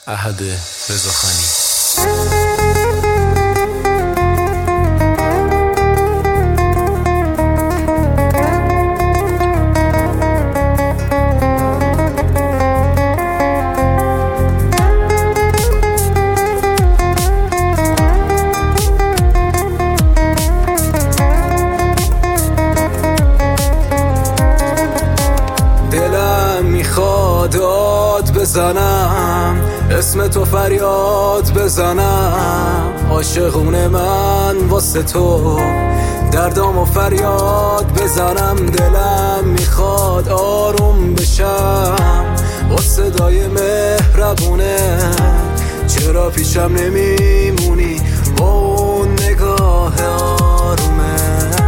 احد رضاخانی. دلم میخواد داد بزنم، اسم تو فریاد بزنم، عاشقونه من واسه تو دردام و فریاد بزنم. دلم میخواد آروم بشم با صدای مهربونه، چرا پیشم نمیمونی با اون نگاه آرومه؟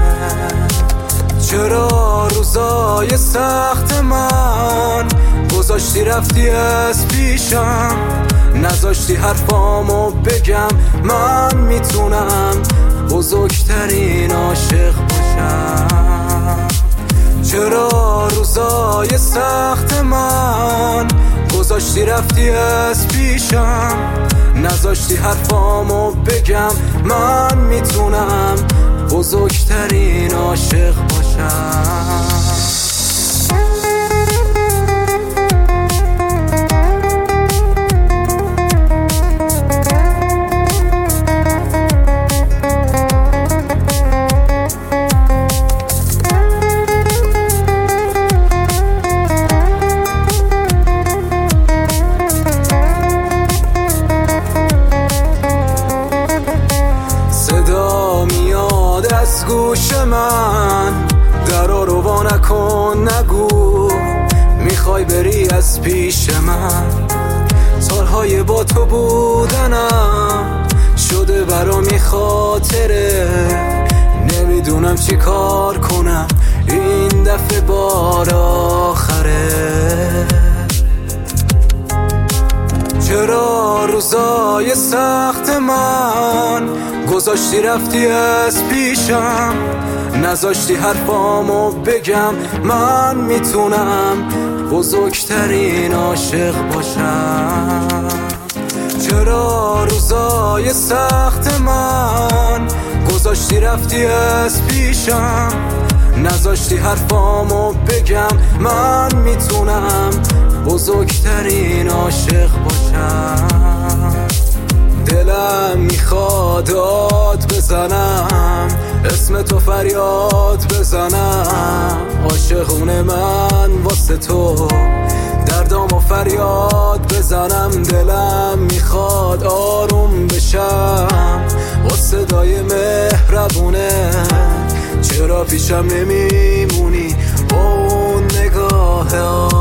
چرا روزای سخت من گذاشتی رفتی از پیشم، نذاشتی حرفامو بگم من میتونم بزرگترین عاشق باشم؟ چرا روزای سخت من گذاشتی رفتی از پیشم، نذاشتی حرفامو بگم من میتونم بزرگترین عاشق باشم؟ صدا میاد از گوش من، درا رو وا نکن نگو میخوای بری از پیش من. سالهای با تو بودنم شده برامی خاطره، نمیدونم چی کار کنم این دفعه بار آخره. چرا روزای سخت من گذاشتی رفتی از پیشم، نذاشتی حرفامو بگم من میتونم بزرگترین عاشق باشم؟ چرا روزای سخت من گذاشتی رفتی از پیشم، نذاشتی حرفامو بگم من میتونم بزرگترین عاشق باشم؟ دلم میخواد داد بزنم، اسم تو فریاد بزنم، عاشقونه من واسه تو دردام و فریاد بزنم. دلم میخواد آروم بشم با صدای مهربونه، چرا پیشم نمیمونی با اون نگاه